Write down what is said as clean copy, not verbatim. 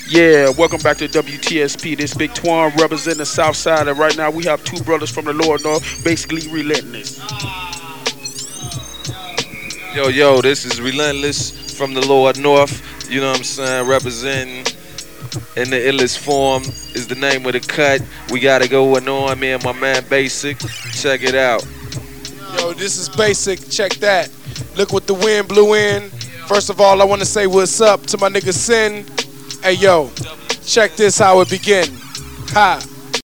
Yeah, welcome back to WTSP. This Big Twan representing the South Side, and right now we have two brothers from the Lower North, basically relentless. Yo, yo, this is Relentless from the Lower North. You know what I'm saying? Representing in the illest form is the name of the cut. We got to go on, me and my man Basic. Check it out. Yo, this is Basic. Check that. Look what the wind blew in. First of all, I want to say what's up to my nigga Sin. Hey, yo, check this how it begin. Ha.